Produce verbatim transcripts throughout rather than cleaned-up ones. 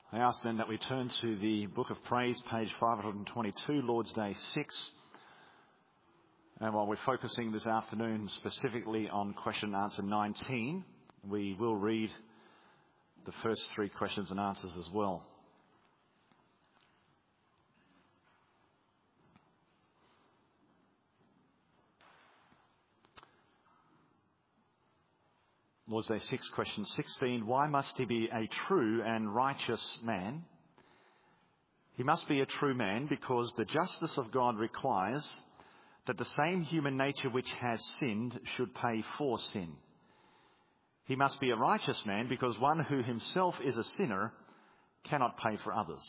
I ask then that we turn to the Book of Praise, page five twenty-two, Lord's Day six. And while we're focusing this afternoon specifically on question and answer nineteen, we will read the first three questions and answers as well. Lord's Day six, question sixteen. Why must he be a true and righteous man? He must be a true man because the justice of God requires that the same human nature which has sinned should pay for sin. He must be a righteous man because one who himself is a sinner cannot pay for others.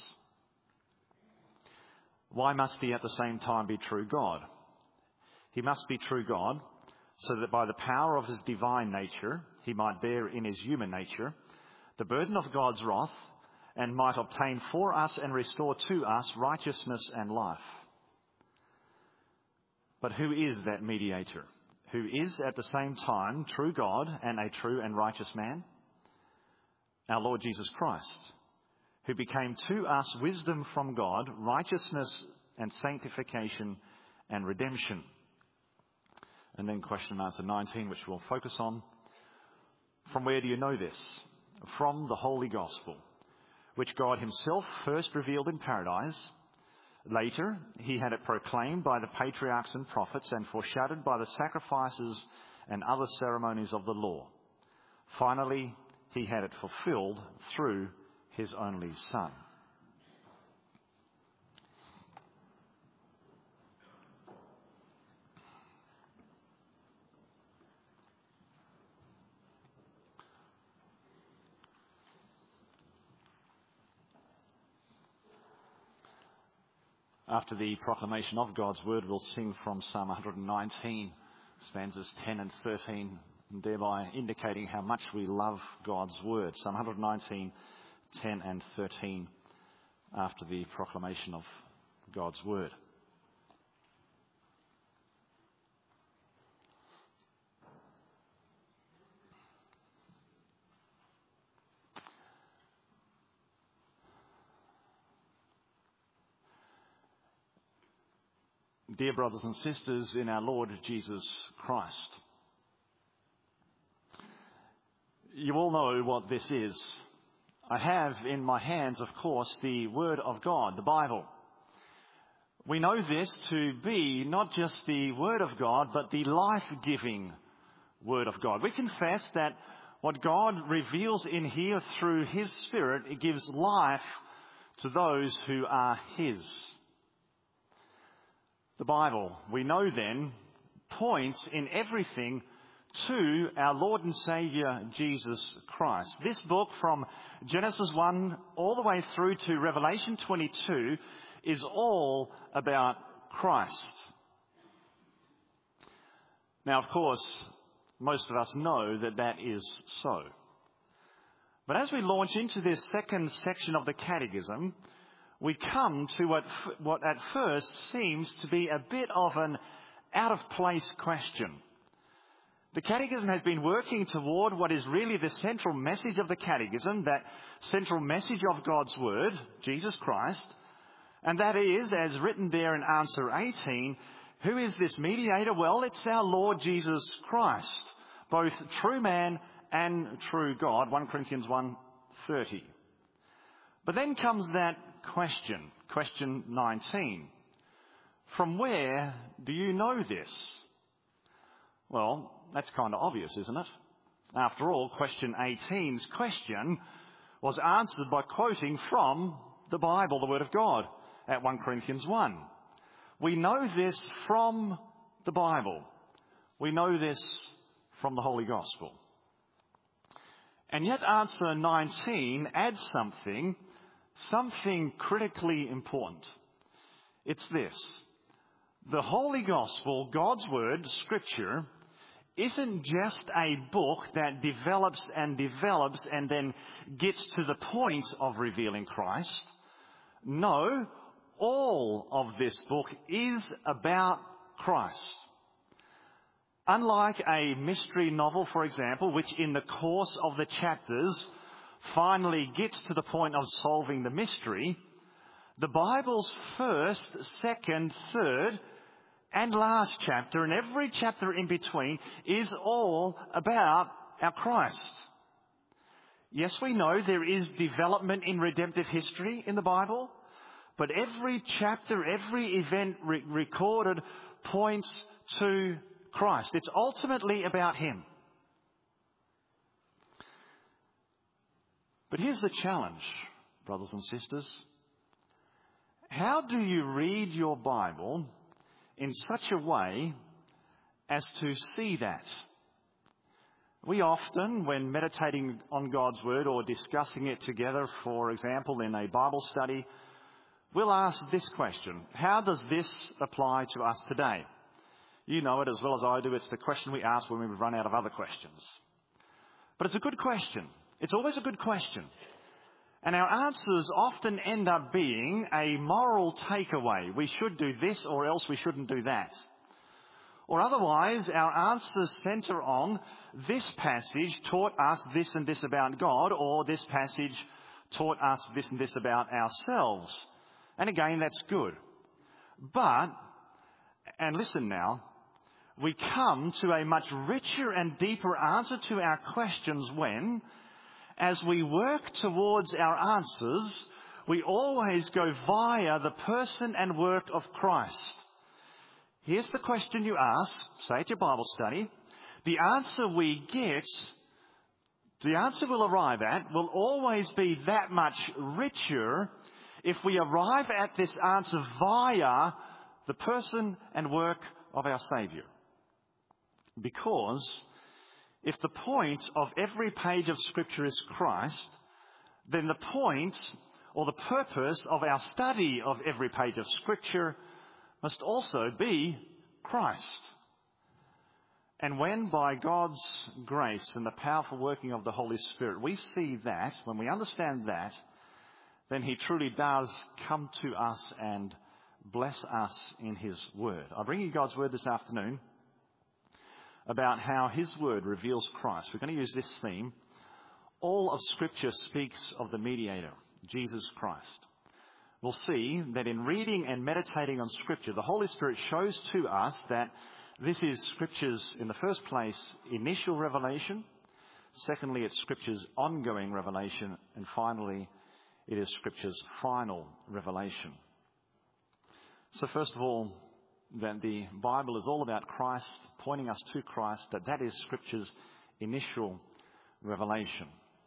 Why must he at the same time be true God? He must be true God so that by the power of his divine nature, he might bear in his human nature the burden of God's wrath and might obtain for us and restore to us righteousness and life. But who is that mediator? Who is at the same time true God and a true and righteous man? Our Lord Jesus Christ, who became to us wisdom from God, righteousness and sanctification and redemption. And then question and answer nineteen, which we'll focus on. From where do you know this? From the Holy Gospel, which God himself first revealed in paradise. Later, he had it proclaimed by the patriarchs and prophets and foreshadowed by the sacrifices and other ceremonies of the law. Finally, he had it fulfilled through his only Son. After the proclamation of God's word, we'll sing from Psalm one nineteen, stanzas ten and thirteen, and thereby indicating how much we love God's word. Psalm one nineteen, ten and thirteen, after the proclamation of God's word. Dear brothers and sisters in our Lord Jesus Christ, you all know what this is. I have in my hands, of course, the Word of God, the Bible. We know this to be not just the Word of God, but the life-giving Word of God. We confess that what God reveals in here through His Spirit, it gives life to those who are His. The Bible, we know then, points in everything to our Lord and Saviour, Jesus Christ. This book from Genesis one all the way through to Revelation twenty-two is all about Christ. Now, of course, most of us know that that is so. But as we launch into this second section of the Catechism, we come to what, what at first seems to be a bit of an out-of-place question. The Catechism has been working toward what is really the central message of the Catechism, that central message of God's Word, Jesus Christ, and that is, as written there in answer eighteen, who is this mediator? Well, it's our Lord Jesus Christ, both true man and true God, First Corinthians one thirty. But then comes that question, question nineteen. From where do you know this? Well, that's kind of obvious, isn't it? After all, question eighteen's question was answered by quoting from the Bible, the Word of God, at First Corinthians one. We know this from the Bible. We know this from the Holy Gospel. And yet answer nineteen adds something Something critically important. It's this. The Holy Gospel, God's Word, Scripture, isn't just a book that develops and develops and then gets to the point of revealing Christ. No, all of this book is about Christ. Unlike a mystery novel, for example, which in the course of the chapters finally gets to the point of solving the mystery, the Bible's first, second, third, and last chapter, and every chapter in between, is all about our Christ. Yes, we know there is development in redemptive history in the Bible, but every chapter, every event re- recorded points to Christ. It's ultimately about Him. But here's the challenge, brothers and sisters. How do you read your Bible in such a way as to see that? We often, when meditating on God's Word or discussing it together, for example, in a Bible study, we'll ask this question: how does this apply to us today? You know it as well as I do. It's the question we ask when we run out of other questions. But it's a good question. It's always a good question. And our answers often end up being a moral takeaway. We should do this or else we shouldn't do that. Or otherwise, our answers centre on this passage taught us this and this about God, or this passage taught us this and this about ourselves. And again, that's good. But, and listen now, we come to a much richer and deeper answer to our questions when, as we work towards our answers, we always go via the person and work of Christ. Here's the question you ask, say at your Bible study. The answer we get, the answer we'll arrive at, will always be that much richer if we arrive at this answer via the person and work of our Saviour. Because if the point of every page of Scripture is Christ, then the point or the purpose of our study of every page of Scripture must also be Christ. And when by God's grace and the powerful working of the Holy Spirit we see that, when we understand that, then He truly does come to us and bless us in His Word. I bring you God's Word this afternoon about how His Word reveals Christ. We're going to use this theme. All of Scripture speaks of the mediator, Jesus Christ. We'll see that in reading and meditating on Scripture, the Holy Spirit shows to us that this is Scripture's, in the first place, initial revelation. Secondly, it's Scripture's ongoing revelation. And finally, it is Scripture's final revelation. So first of all, that the Bible is all about Christ, pointing us to Christ, that that is Scripture's initial revelation.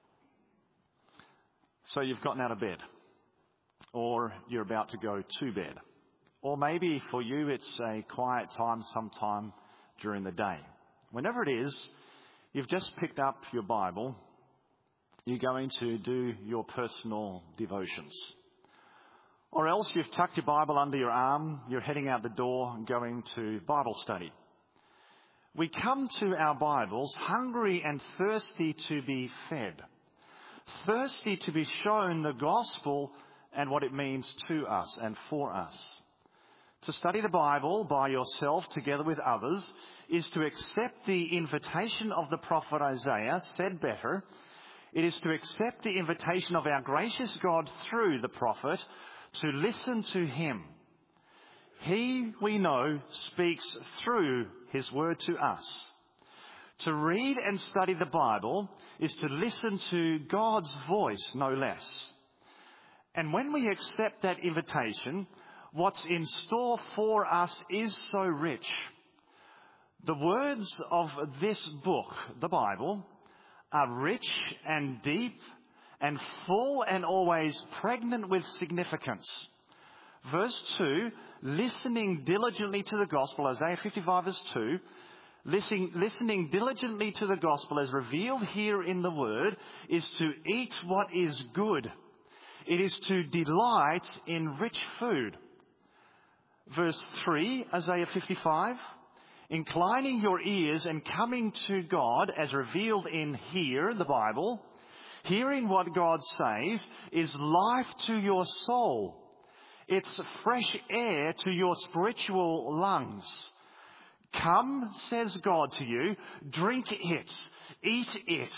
So you've gotten out of bed, or you're about to go to bed, or maybe for you it's a quiet time sometime during the day. Whenever it is, you've just picked up your Bible, you're going to do your personal devotions. Or else you've tucked your Bible under your arm, you're heading out the door and going to Bible study. We come to our Bibles hungry and thirsty to be fed, thirsty to be shown the gospel and what it means to us and for us. To study the Bible by yourself together with others is to accept the invitation of the prophet Isaiah, said better, it is to accept the invitation of our gracious God through the prophet to listen to Him. He, we know, speaks through His Word to us. To read and study the Bible is to listen to God's voice, no less. And when we accept that invitation, what's in store for us is so rich. The words of this book, the Bible, are rich and deep and full and always pregnant with significance. Verse two, listening diligently to the gospel, Isaiah fifty-five verse two, listening, listening diligently to the gospel as revealed here in the word is to eat what is good. It is to delight in rich food. Verse three, Isaiah fifty-five, inclining your ears and coming to God as revealed in here, the Bible, hearing what God says is life to your soul. It's fresh air to your spiritual lungs. Come, says God to you, drink it, eat it.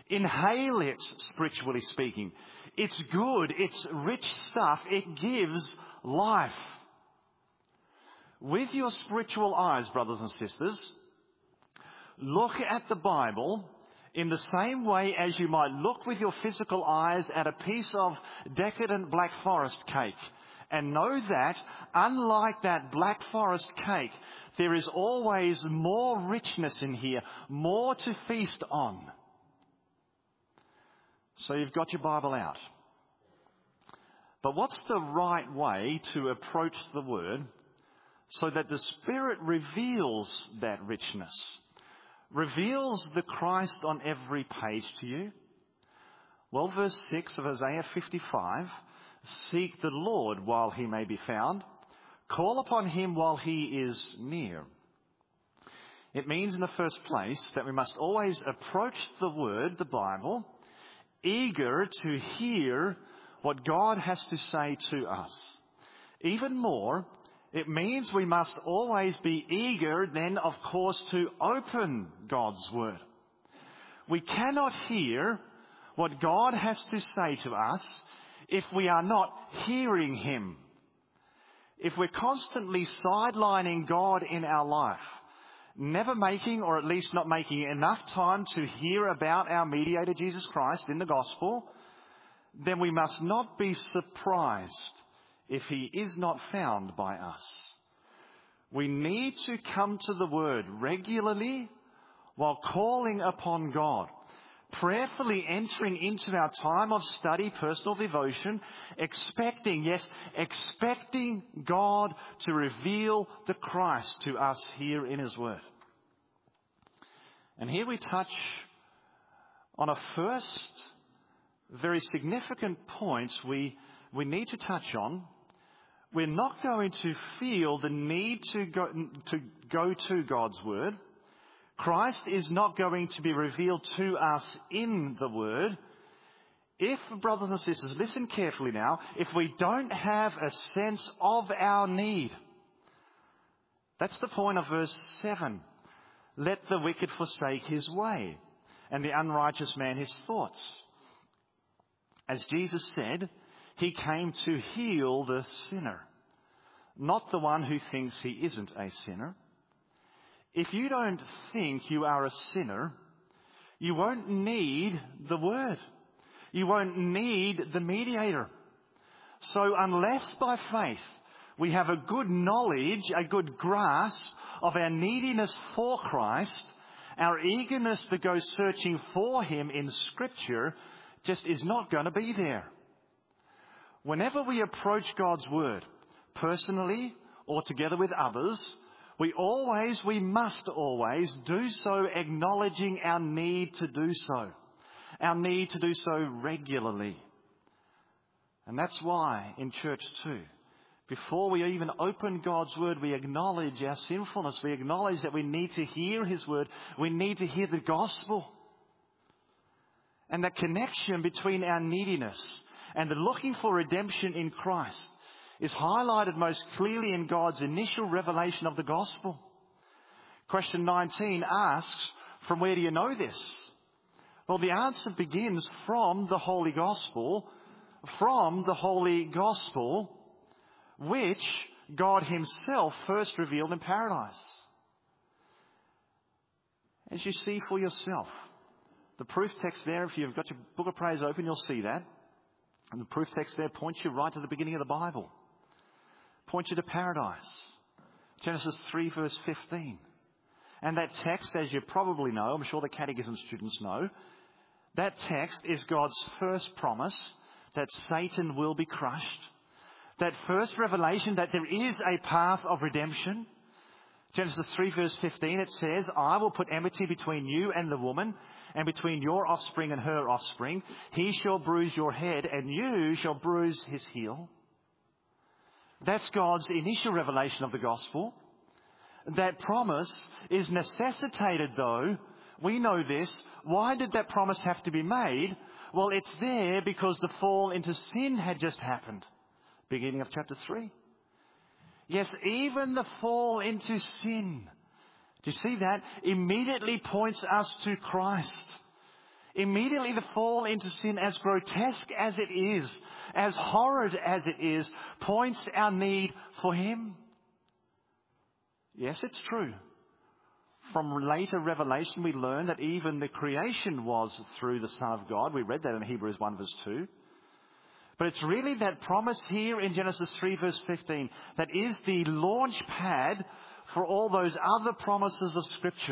Inhale it, spiritually speaking. It's good. It's rich stuff. It gives life. With your spiritual eyes, brothers and sisters, look at the Bible in the same way as you might look with your physical eyes at a piece of decadent Black Forest cake. And know that, unlike that Black Forest cake, there is always more richness in here, more to feast on. So you've got your Bible out. But what's the right way to approach the Word so that the Spirit reveals that richness? Reveals the Christ on every page to you? Well, verse six of Isaiah fifty-five, seek the Lord while he may be found. Call upon him while he is near. It means in the first place that we must always approach the Word, the Bible, eager to hear what God has to say to us. Even more, it means we must always be eager then, of course, to open God's Word. We cannot hear what God has to say to us if we are not hearing him. If we're constantly sidelining God in our life, never making, or at least not making enough time to hear about our mediator, Jesus Christ, in the gospel, then we must not be surprised if he is not found by us. We need to come to the Word regularly while calling upon God, prayerfully entering into our time of study, personal devotion, expecting, yes, expecting God to reveal the Christ to us here in his Word. And here we touch on a first very significant point we, we need to touch on. We're not going to feel the need to go, to go to God's Word. Christ is not going to be revealed to us in the Word if, brothers and sisters, listen carefully now, if we don't have a sense of our need. That's the point of verse seven. Let the wicked forsake his way, and the unrighteous man his thoughts. As Jesus said, he came to heal the sinner, not the one who thinks he isn't a sinner. If you don't think you are a sinner, you won't need the Word. You won't need the mediator. So unless by faith we have a good knowledge, a good grasp of our neediness for Christ, our eagerness to go searching for him in Scripture just is not going to be there. Whenever we approach God's Word, personally or together with others, we always, we must always do so acknowledging our need to do so. Our need to do so regularly. And that's why in church too, before we even open God's Word, we acknowledge our sinfulness. We acknowledge that we need to hear his Word. We need to hear the gospel. And that connection between our neediness and the looking for redemption in Christ is highlighted most clearly in God's initial revelation of the gospel. Question nineteen asks, from where do you know this? Well, the answer begins from the Holy Gospel, from the Holy Gospel, which God himself first revealed in paradise. As you see for yourself, the proof text there, if you've got your book of praise open, you'll see that. And the proof text there points you right to the beginning of the Bible. Points you to paradise. Genesis three verse fifteen. And that text, as you probably know, I'm sure the catechism students know, that text is God's first promise that Satan will be crushed. That first revelation that there is a path of redemption. Genesis three verse fifteen, it says, I will put enmity between you and the woman, and between your offspring and her offspring. He shall bruise your head, and you shall bruise his heel. That's God's initial revelation of the gospel. That promise is necessitated, though. We know this. Why did that promise have to be made? Well, it's there because the fall into sin had just happened. Beginning of chapter three. Yes, even the fall into sin, do you see that? Immediately points us to Christ. Immediately the fall into sin, as grotesque as it is, as horrid as it is, points our need for Him. Yes, it's true. From later revelation we learn that even the creation was through the Son of God. We read that in Hebrews one verse two. But it's really that promise here in Genesis three verse fifteen that is the launch pad for all those other promises of Scripture.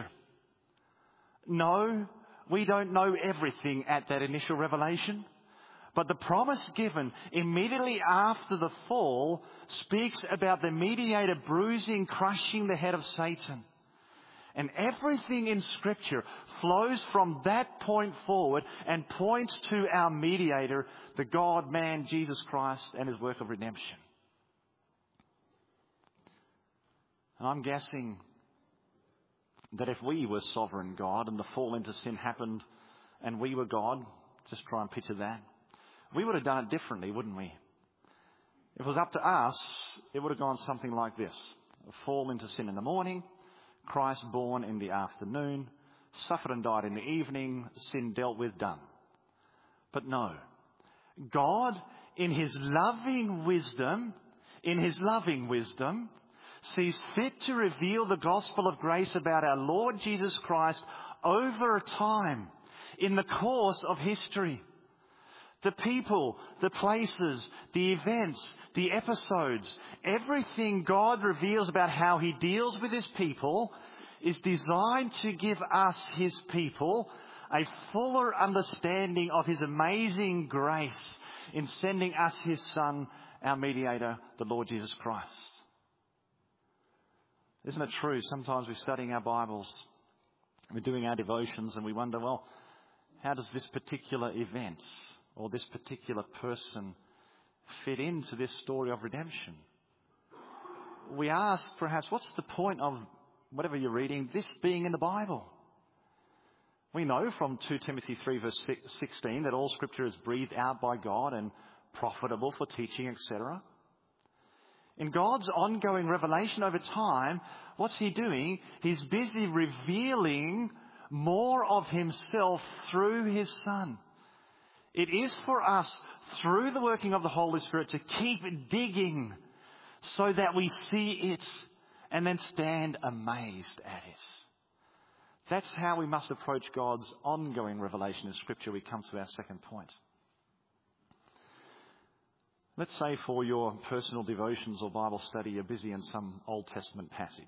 No, we don't know everything at that initial revelation. But the promise given immediately after the fall speaks about the mediator bruising, crushing the head of Satan. And everything in Scripture flows from that point forward and points to our mediator, the God-man, Jesus Christ, and His work of redemption. And I'm guessing that if we were sovereign God and the fall into sin happened and we were God, just try and picture that, we would have done it differently, wouldn't we? If it was up to us, it would have gone something like this. A fall into sin in the morning, Christ born in the afternoon, suffered and died in the evening, sin dealt with, done. But no. God, in His loving wisdom, in His loving wisdom, sees fit to reveal the gospel of grace about our Lord Jesus Christ over time, in the course of history. The people, the places, the events, the episodes, everything God reveals about how He deals with His people is designed to give us, His people, a fuller understanding of His amazing grace in sending us His Son, our mediator, the Lord Jesus Christ. Isn't it true? Sometimes we're studying our Bibles, we're doing our devotions, and we wonder, well, how does this particular event or this particular person fit into this story of redemption? We ask, perhaps, what's the point of whatever you're reading, this being in the Bible? We know from Second Timothy three verse sixteen that all Scripture is breathed out by God and profitable for teaching, et cetera. In God's ongoing revelation over time, what's He doing? He's busy revealing more of Himself through His Son. It is for us, through the working of the Holy Spirit, to keep digging so that we see it and then stand amazed at it. That's how we must approach God's ongoing revelation in Scripture. We come to our second point. Let's say for your personal devotions or Bible study, you're busy in some Old Testament passage.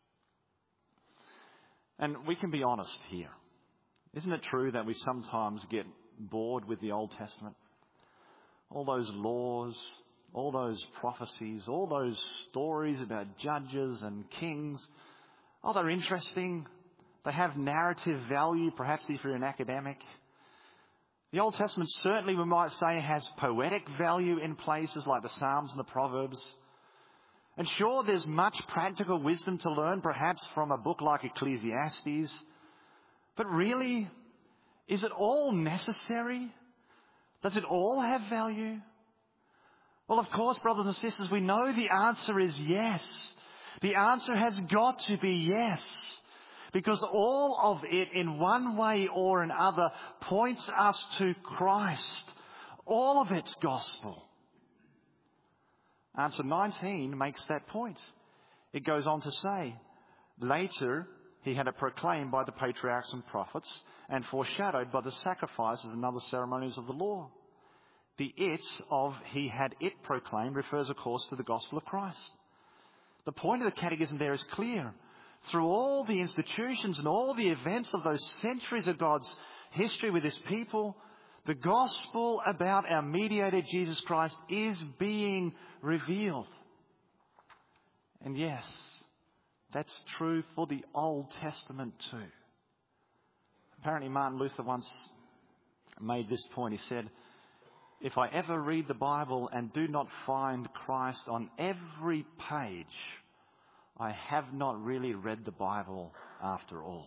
And we can be honest here. Isn't it true that we sometimes get bored with the Old Testament? All those laws, all those prophecies, all those stories about judges and kings. Oh, they're interesting. They have narrative value, perhaps if you're an academic. The Old Testament certainly, we might say, has poetic value in places like the Psalms and the Proverbs. And sure, there's much practical wisdom to learn, perhaps from a book like Ecclesiastes. But really, is it all necessary? Does it all have value? Well, of course, brothers and sisters, we know the answer is yes. The answer has got to be yes. Because all of it, in one way or another, points us to Christ. All of it's gospel. Answer nineteen makes that point. It goes on to say, later He had it proclaimed by the patriarchs and prophets and foreshadowed by the sacrifices and other ceremonies of the law. The it of He had it proclaimed refers, of course, to the gospel of Christ. The point of the catechism there is clear. Through all the institutions and all the events of those centuries of God's history with His people, the gospel about our mediator Jesus Christ is being revealed. And yes, that's true for the Old Testament too. Apparently Martin Luther once made this point. He said, if I ever read the Bible and do not find Christ on every page, I have not really read the Bible after all.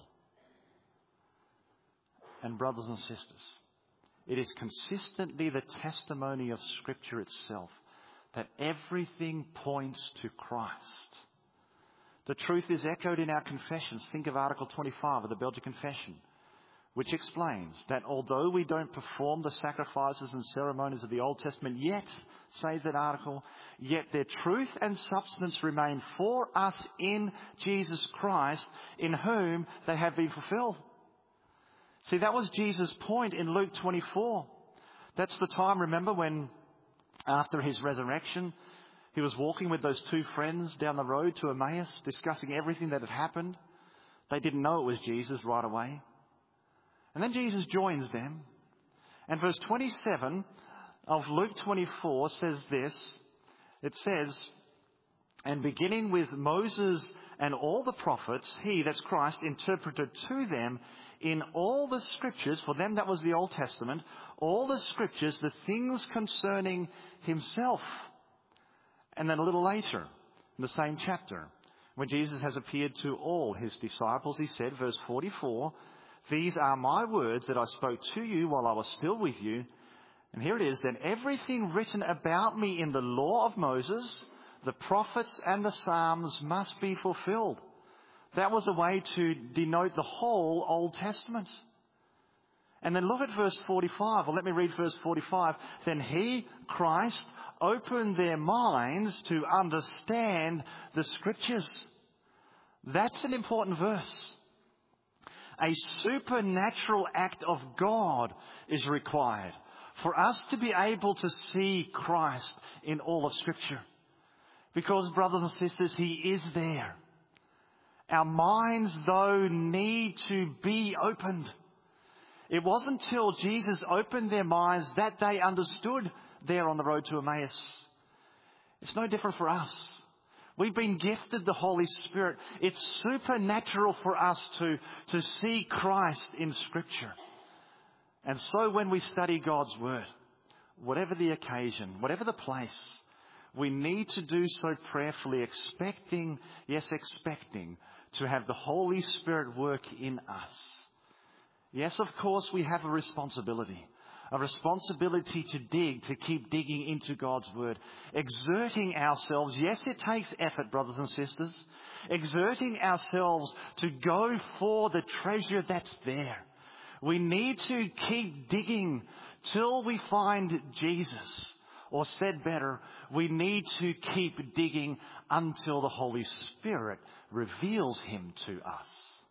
And brothers and sisters, it is consistently the testimony of Scripture itself that everything points to Christ. The truth is echoed in our confessions. Think of Article twenty-five of the Belgian Confession, which explains that although we don't perform the sacrifices and ceremonies of the Old Testament yet, says that article, yet their truth and substance remain for us in Jesus Christ, in whom they have been fulfilled. See, that was Jesus' point in Luke twenty-four. That's the time, remember, when after his resurrection, he was walking with those two friends down the road to Emmaus, discussing everything that had happened. They didn't know it was Jesus right away. And then Jesus joins them. And verse twenty-seven of Luke twenty-four says this. It says, and beginning with Moses and all the prophets, he, that's Christ, interpreted to them in all the scriptures, for them that was the Old Testament, all the scriptures, the things concerning himself. And then a little later, in the same chapter, when Jesus has appeared to all his disciples, he said, verse forty-four, these are my words that I spoke to you while I was still with you. And here it is, then everything written about me in the law of Moses, the prophets and the Psalms must be fulfilled. That was a way to denote the whole Old Testament. And then look at verse forty-five, or let me read verse forty-five. Then he, Christ, opened their minds to understand the scriptures. That's an important verse. A supernatural act of God is required for us to be able to see Christ in all of Scripture. Because, brothers and sisters, he is there. Our minds, though, need to be opened. It wasn't until Jesus opened their minds that they understood there on the road to Emmaus. It's no different for us. We've been gifted the Holy Spirit. It's supernatural for us to, to see Christ in Scripture. And so when we study God's Word, whatever the occasion, whatever the place, we need to do so prayerfully, expecting, yes, expecting to have the Holy Spirit work in us. Yes, of course, we have a responsibility. A responsibility to dig, to keep digging into God's Word. Exerting ourselves. Yes, it takes effort, brothers and sisters. Exerting ourselves to go for the treasure that's there. We need to keep digging till we find Jesus. Or said better, we need to keep digging until the Holy Spirit reveals him to us.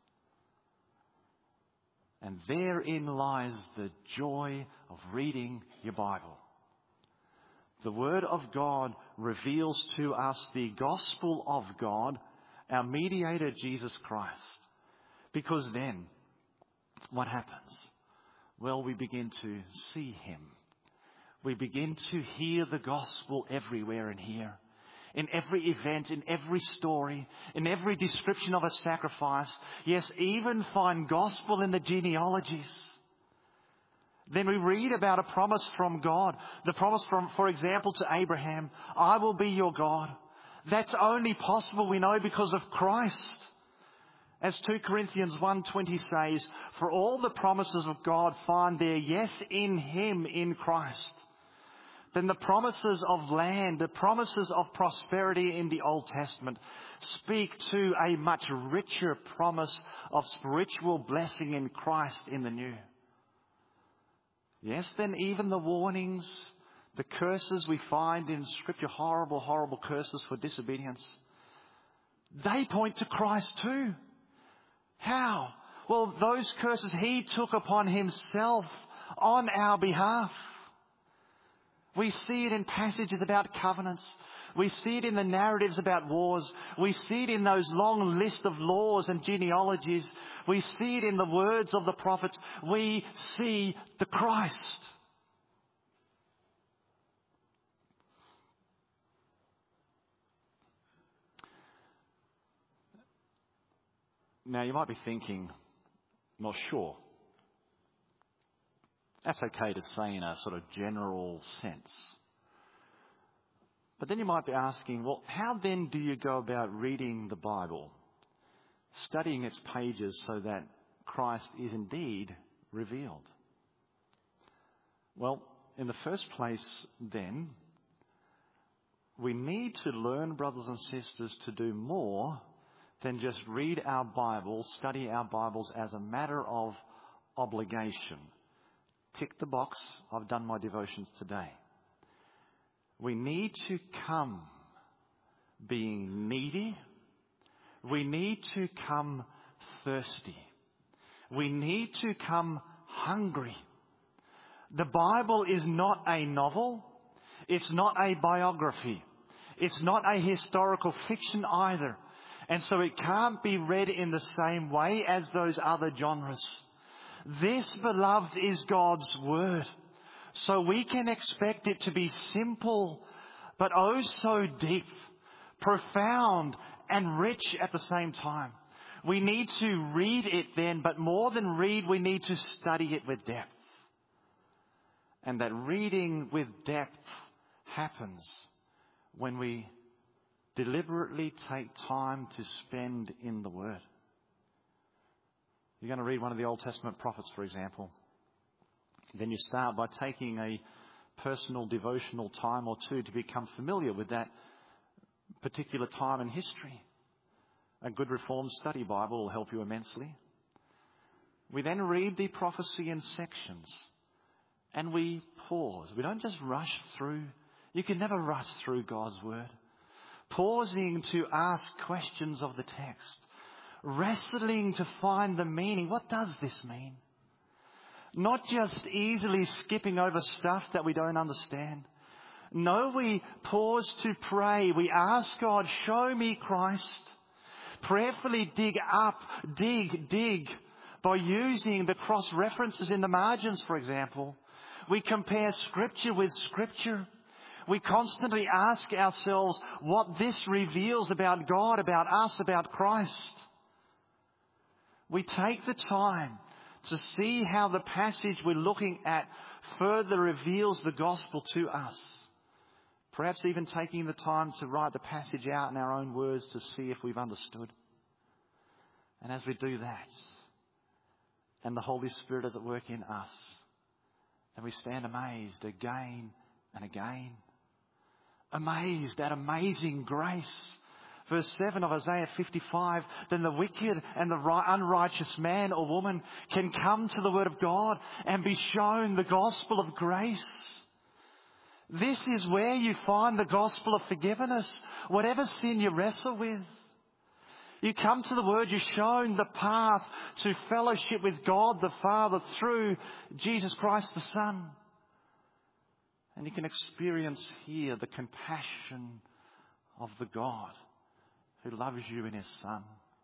And therein lies the joy of reading your Bible. The Word of God reveals to us the gospel of God, our mediator, Jesus Christ. Because then, what happens? Well, we begin to see him. We begin to hear the gospel everywhere in here. In every event, in every story, in every description of a sacrifice. Yes, even find gospel in the genealogies. Then we read about a promise from God. The promise from, for example, to Abraham, I will be your God. That's only possible, we know, because of Christ. As Second Corinthians one twenty says, for all the promises of God find their yes in him, in Christ. Then the promises of land, the promises of prosperity in the Old Testament speak to a much richer promise of spiritual blessing in Christ in the New. Yes, then even the warnings, the curses we find in Scripture, horrible, horrible curses for disobedience, they point to Christ too. How? Well, those curses he took upon himself on our behalf. We see it in passages about covenants. We see it in the narratives about wars. We see it in those long lists of laws and genealogies. We see it in the words of the prophets. We see the Christ. Now, you might be thinking, well, sure, that's okay to say in a sort of general sense. But then you might be asking, well, how then do you go about reading the Bible, studying its pages so that Christ is indeed revealed? Well, in the first place, then, we need to learn, brothers and sisters, to do more than just read our Bibles, study our Bibles as a matter of obligation. Tick the box, I've done my devotions today. We need to come being needy. We need to come thirsty. We need to come hungry. The Bible is not a novel. It's not a biography. It's not a historical fiction either. And so it can't be read in the same way as those other genres. This, beloved, is God's Word. So we can expect it to be simple, but oh so deep, profound and rich at the same time. We need to read it then, but more than read, we need to study it with depth. And that reading with depth happens when we deliberately take time to spend in the Word. You're going to read one of the Old Testament prophets, for example. Then you start by taking a personal devotional time or two to become familiar with that particular time in history. A good Reformed study Bible will help you immensely. We then read the prophecy in sections and we pause. We don't just rush through. You can never rush through God's Word. Pausing to ask questions of the text. Wrestling to find the meaning. What does this mean? Not just easily skipping over stuff that we don't understand. No, we pause to pray. We ask God, show me Christ. Prayerfully dig up, dig, dig, by using the cross references in the margins, for example. We compare Scripture with Scripture. We constantly ask ourselves what this reveals about God, about us, about Christ. We take the time to see how the passage we're looking at further reveals the gospel to us. Perhaps even taking the time to write the passage out in our own words to see if we've understood. And as we do that, and the Holy Spirit is at work in us, then we stand amazed again and again. Amazed at amazing grace. Verse seven of Isaiah fifty-five, then the wicked and the unrighteous man or woman can come to the Word of God and be shown the gospel of grace. This is where you find the gospel of forgiveness, whatever sin you wrestle with. You come to the Word, you're shown the path to fellowship with God the Father through Jesus Christ the Son. And you can experience here the compassion of the God who loves you in His Son.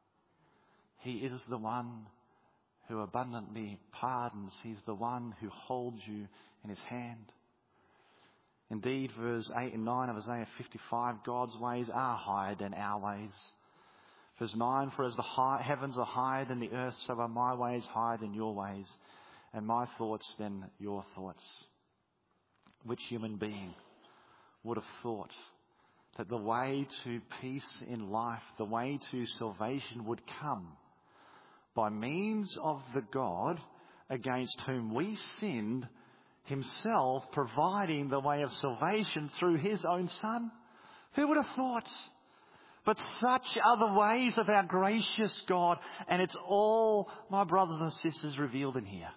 He is the one who abundantly pardons. He's the one who holds you in His hand. Indeed, verse eight and nine of Isaiah fifty-five, God's ways are higher than our ways. Verse nine, for as the high, heavens are higher than the earth, so are my ways higher than your ways, and my thoughts than your thoughts. Which human being would have thought that the way to peace in life, the way to salvation would come by means of the God against whom we sinned, Himself providing the way of salvation through His own Son? Who would have thought? But such are the ways of our gracious God, and it's all, my brothers and sisters, revealed in here.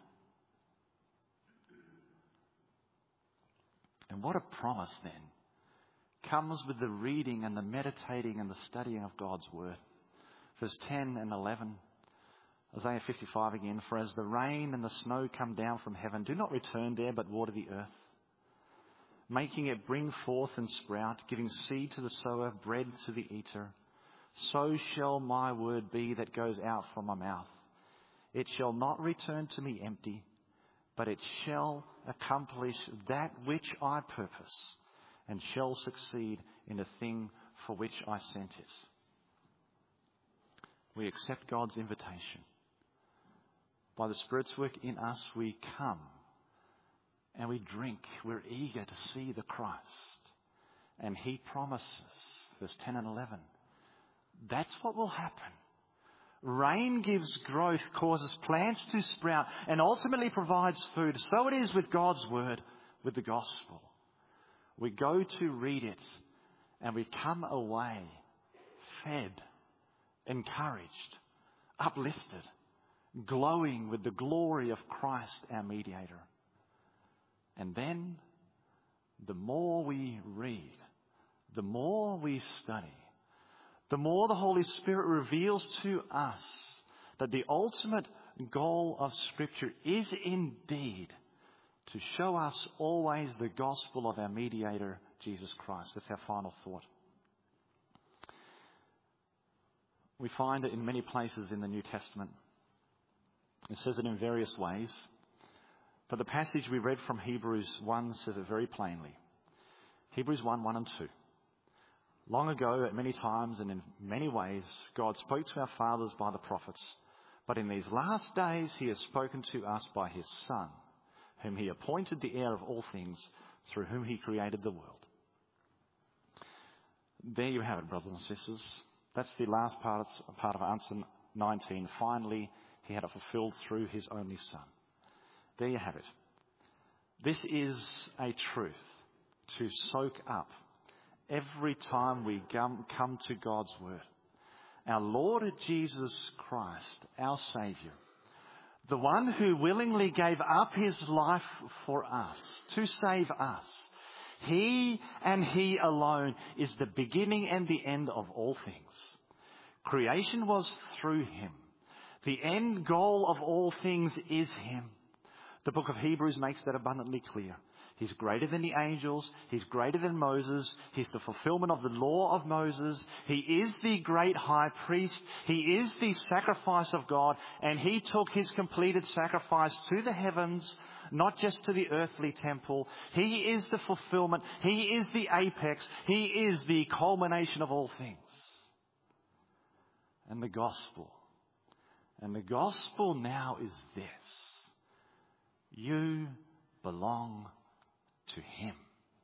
And what a promise then comes with the reading and the meditating and the studying of God's Word. Verse ten and eleven, Isaiah fifty-five again, for as the rain and the snow come down from heaven, do not return there but water the earth, making it bring forth and sprout, giving seed to the sower, bread to the eater. So shall my word be that goes out from my mouth. It shall not return to me empty, but it shall accomplish that which I purpose, and shall succeed in the thing for which I sent it. We accept God's invitation. By the Spirit's work in us, we come and we drink. We're eager to see the Christ. And He promises, verse ten and eleven, that's what will happen. Rain gives growth, causes plants to sprout, and ultimately provides food. So it is with God's Word, with the gospel. We go to read it, and we come away fed, encouraged, uplifted, glowing with the glory of Christ, our mediator. And then, the more we read, the more we study, the more the Holy Spirit reveals to us that the ultimate goal of Scripture is indeed to show us always the gospel of our mediator, Jesus Christ. That's our final thought. We find it in many places in the New Testament. It says it in various ways. But the passage we read from Hebrews one says it very plainly. Hebrews one, one and two. Long ago, at many times and in many ways, God spoke to our fathers by the prophets. But in these last days, he has spoken to us by his Son, whom he appointed the heir of all things, through whom he created the world. There you have it, brothers and sisters. That's the last part, part of answer nineteen. Finally, he had it fulfilled through his only Son. There you have it. This is a truth to soak up every time we come to God's Word. Our Lord Jesus Christ, our Saviour, the one who willingly gave up his life for us, to save us, he and he alone is the beginning and the end of all things. Creation was through him. The end goal of all things is him. The book of Hebrews makes that abundantly clear. He's greater than the angels. He's greater than Moses. He's the fulfillment of the law of Moses. He is the great high priest. He is the sacrifice of God. And he took his completed sacrifice to the heavens, not just to the earthly temple. He is the fulfillment. He is the apex. He is the culmination of all things. And the gospel. And the gospel now is this. You belong to him.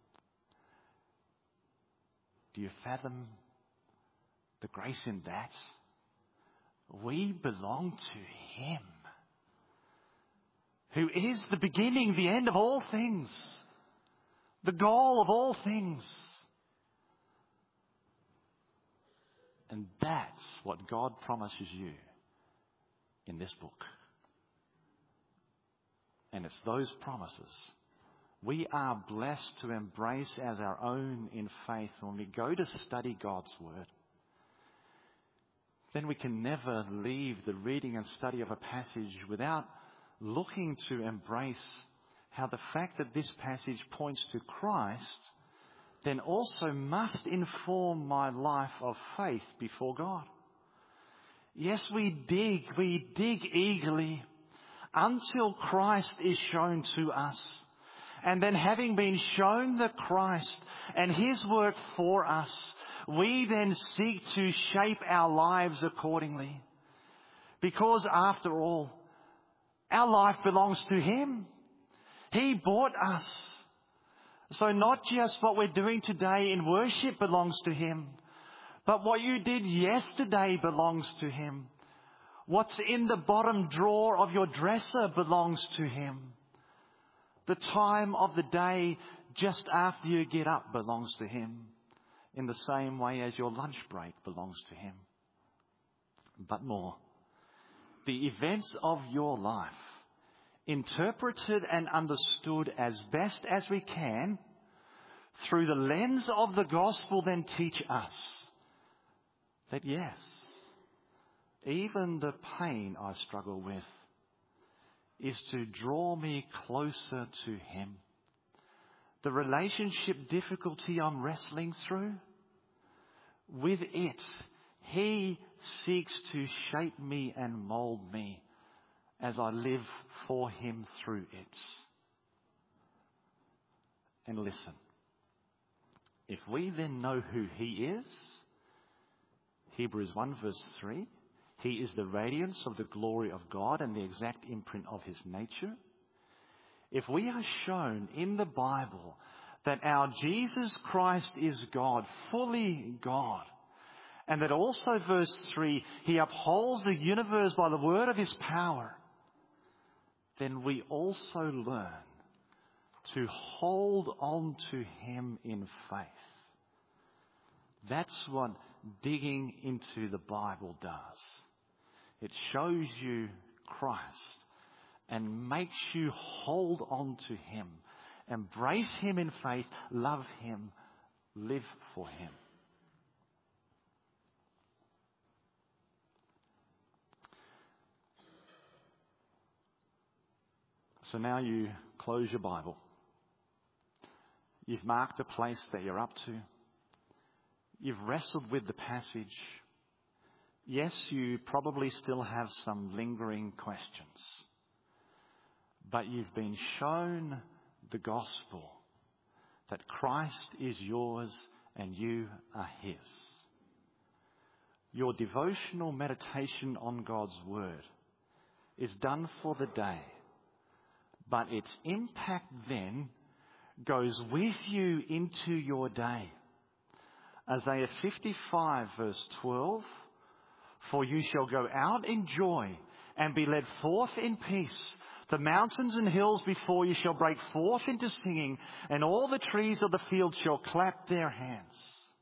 Do you fathom the grace in that? We belong to him, who is the beginning, the end of all things, the goal of all things. And that's what God promises you in this book. And it's those promises we are blessed to embrace as our own in faith when we go to study God's Word. Then we can never leave the reading and study of a passage without looking to embrace how the fact that this passage points to Christ then also must inform my life of faith before God. Yes, we dig, we dig eagerly until Christ is shown to us. And then having been shown the Christ and his work for us, we then seek to shape our lives accordingly. Because after all, our life belongs to him. He bought us. So not just what we're doing today in worship belongs to him, but what you did yesterday belongs to him. What's in the bottom drawer of your dresser belongs to him. The time of the day just after you get up belongs to him, in the same way as your lunch break belongs to him. But more, the events of your life, interpreted and understood as best as we can, through the lens of the gospel, then teach us that yes, even the pain I struggle with is to draw me closer to him. The relationship difficulty I'm wrestling through, with it, he seeks to shape me and mould me as I live for him through it. And listen, if we then know who he is, Hebrews one verse three, he is the radiance of the glory of God and the exact imprint of his nature. If we are shown in the Bible that our Jesus Christ is God, fully God, and that also verse three, he upholds the universe by the word of his power, then we also learn to hold on to him in faith. That's what digging into the Bible does. It shows you Christ and makes you hold on to him, embrace him in faith, love him, live for him. So now you close your Bible. You've marked the place that you're up to. You've wrestled with the passage. Yes, you probably still have some lingering questions. But you've been shown the gospel, that Christ is yours and you are his. Your devotional meditation on God's word is done for the day, but its impact then goes with you into your day. Isaiah fifty-five verse twelve, for you shall go out in joy and be led forth in peace. The mountains and hills before you shall break forth into singing, and all the trees of the field shall clap their hands.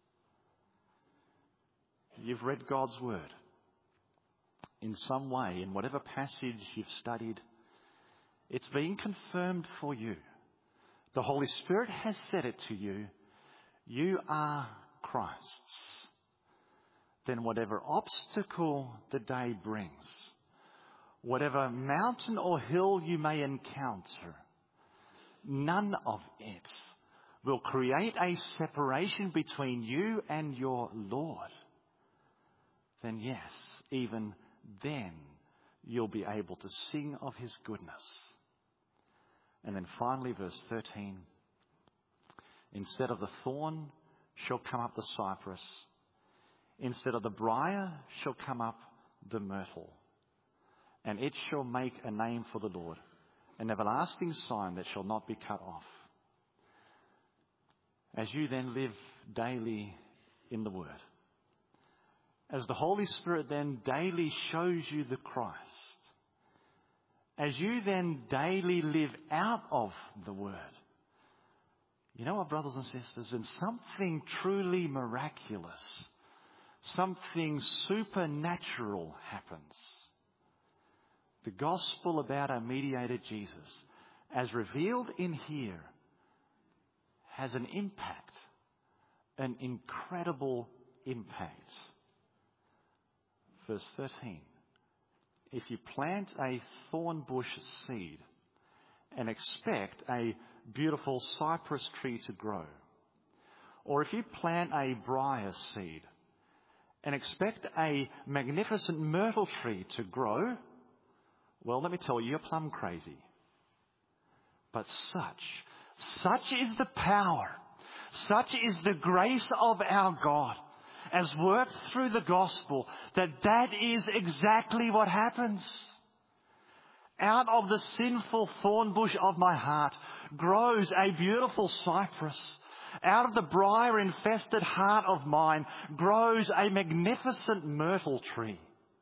You've read God's word in some way, in whatever passage you've studied. It's been confirmed for you. The Holy Spirit has said it to you. You are Christ's. Then whatever obstacle the day brings, whatever mountain or hill you may encounter, none of it will create a separation between you and your Lord. Then yes, even then you'll be able to sing of his goodness. And then finally, verse thirteen, instead of the thorn shall come up the cypress, instead of the briar shall come up the myrtle. And it shall make a name for the Lord, an everlasting sign that shall not be cut off. As you then live daily in the Word, as the Holy Spirit then daily shows you the Christ, as you then daily live out of the Word, you know what, brothers and sisters, and something truly miraculous, something supernatural happens. The gospel about our mediator Jesus, as revealed in here, has an impact, an incredible impact. Verse thirteen, if you plant a thorn bush seed and expect a beautiful cypress tree to grow, or if you plant a briar seed and expect a magnificent myrtle tree to grow, well, let me tell you, you're plumb crazy. But such, such is the power, such is the grace of our God as worked through the gospel, that that is exactly what happens. Out of the sinful thorn bush of my heart grows a beautiful cypress. Out of the briar-infested heart of mine grows a magnificent myrtle tree.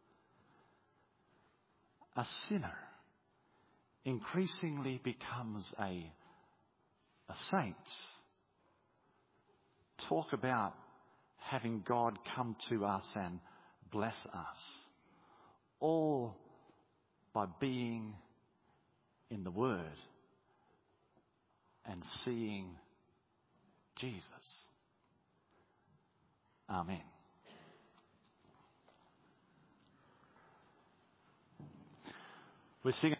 A sinner increasingly becomes a, a saint. Talk about having God come to us and bless us, all by being in the Word and seeing Jesus. Amen. We're singing.